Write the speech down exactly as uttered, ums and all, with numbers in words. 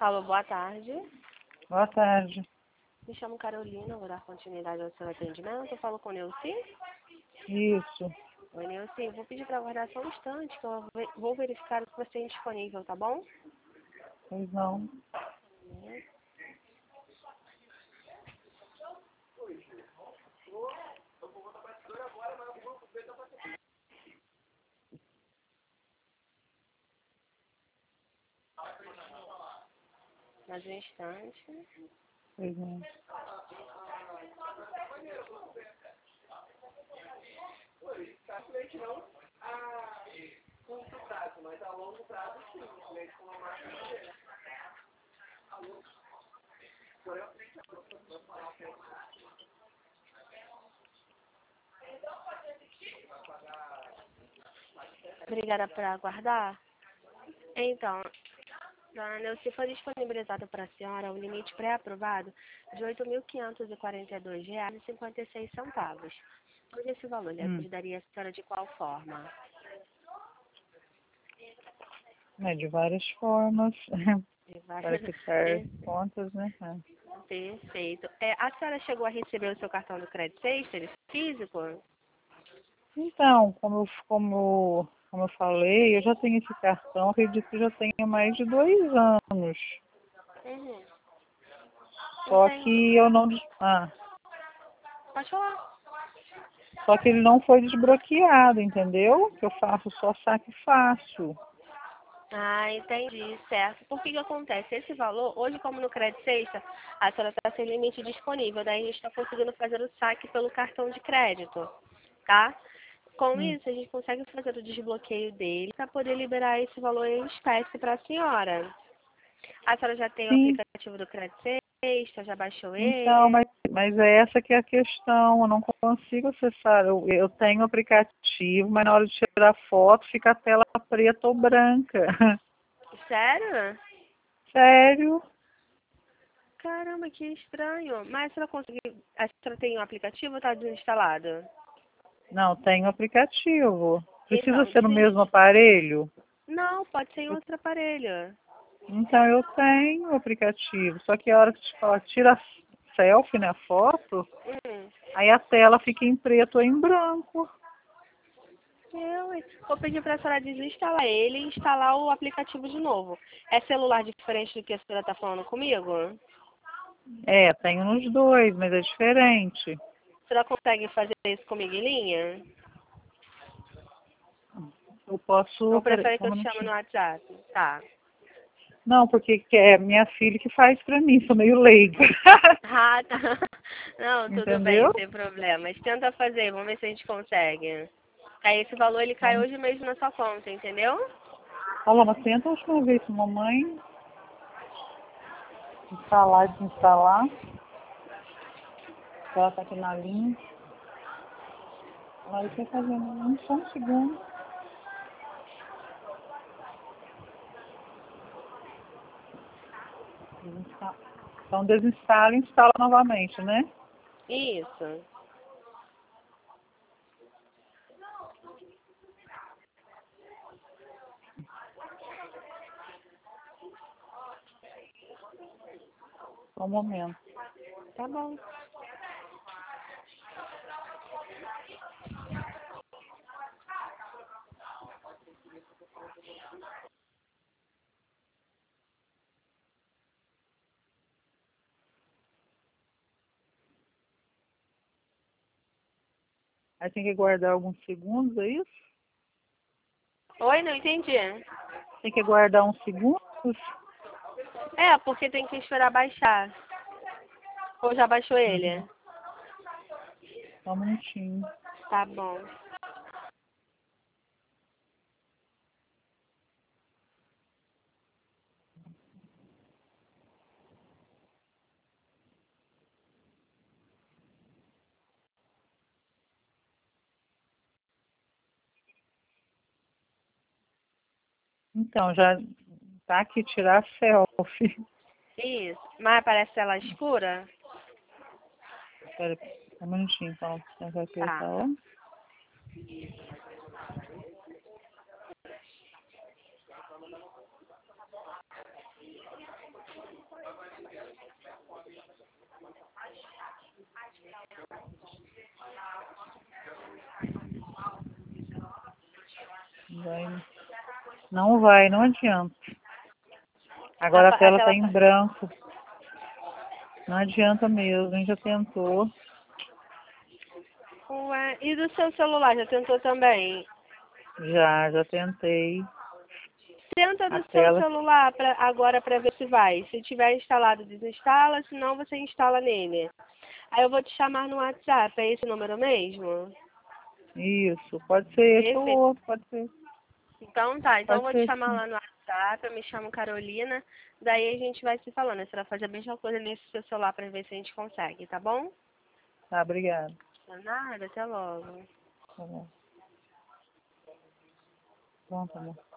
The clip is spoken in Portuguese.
Alô, boa tarde. Boa tarde. Me chamo Carolina, vou dar continuidade ao seu atendimento. Eu falo com o Neuci. Isso. Oi, Neuci, vou pedir para aguardar só um instante, que eu vou verificar o que você tem disponível, tá bom? Pois não. Mais um instante. Pois não. Obrigada por aguardar. Então, dona Neuci, foi disponibilizado para a senhora um limite pré-aprovado de oito mil quinhentos e quarenta e dois reais e cinquenta e seis centavos. Onde esse valor lhe Hum. ajudaria a senhora de qual forma? É de várias formas. De várias- Para quitar contas, né? É. Perfeito. É, a senhora chegou a receber o seu cartão do crédito extra, ele físico? Então, como eu, como, como eu falei, eu já tenho esse cartão, acredito que já tenho mais de dois anos. Uhum. Só Entendi. que eu não. Ah, Pode falar. só que ele não foi desbloqueado, entendeu? Que eu faço só saque fácil. Ah, entendi, certo. Por que que acontece? Esse valor, hoje como no crédito sexta, a senhora está sem limite disponível, daí a gente está conseguindo fazer o saque pelo cartão de crédito, tá? Com Hum. isso, a gente consegue fazer o desbloqueio dele para poder liberar esse valor em espécie para a senhora. A senhora já tem o Sim. aplicativo do crédito sexta, já baixou Então, ele? mas, mas é essa que é a questão. Eu não consigo acessar. Eu, eu tenho o aplicativo, mas na hora de tirar foto fica a tela preta ou branca. Sério? Sério? Caramba, que estranho. Mas a senhora conseguiu. A senhora tem o aplicativo ou está desinstalado? Não, tenho o aplicativo. Precisa Então, ser no desin... mesmo aparelho? não, pode ser em Eu- outro aparelho. Então eu tenho o aplicativo. Só que a hora que te fala, tira selfie, né, foto, Hum. aí a tela fica em preto ou em branco. Eu hein? Vou pedir para a senhora desinstalar ele e instalar o aplicativo de novo. É celular diferente do que a senhora está falando comigo? É, tenho nos dois, mas é diferente. A senhora consegue fazer isso comigo em linha? Eu posso. Ou Peraí, prefere só que um eu te chame minutinho. no WhatsApp? Tá. Não, porque que é minha filha que faz pra mim, sou meio leiga. Ah, tá. Não, tudo bem, Entendeu? sem problemas. Tenta fazer, vamos ver se a gente consegue. Aí esse valor ele cai Então, hoje mesmo na sua conta, entendeu? fala, mas tenta a última vez com a mamãe instalar e desinstalar. Ela tá aqui na linha. Ela quer fazer um só um segundo. Desinsta- Então desinstala e instala novamente, né? Isso. Só um momento. Tá bom. Aí tem que guardar alguns segundos, é isso? Oi, não entendi. Tem que guardar uns segundos? É, porque tem que esperar baixar. Ou já baixou ele? Uhum. Só um minutinho. Tá bom. Então, já tá aqui tirar selfie. Isso. Mas aparece tela escura? Espera um minutinho, então. Você vai Tá. apertar, ó. Vai. Não vai, não adianta. Agora a A, a tela está tela em tá... branco. Não adianta mesmo, a gente já tentou. Ué, e do seu celular, já tentou também? Já, já tentei. Tenta A do seu tela. celular pra, agora para ver se vai. Se tiver instalado, desinstala, senão você instala nele. Aí eu vou te chamar no WhatsApp, é esse número mesmo? Isso, pode ser esse ou Esse? outro, pode ser. Então tá, então eu Pode vou te ser chamar sim. lá no WhatsApp, eu me chamo Carolina, daí a gente vai se falando. Você vai fazer a mesma coisa nesse seu celular para ver se a gente consegue, tá bom? Tá, obrigada. De nada, até logo. Tá bom. Pronto, amor.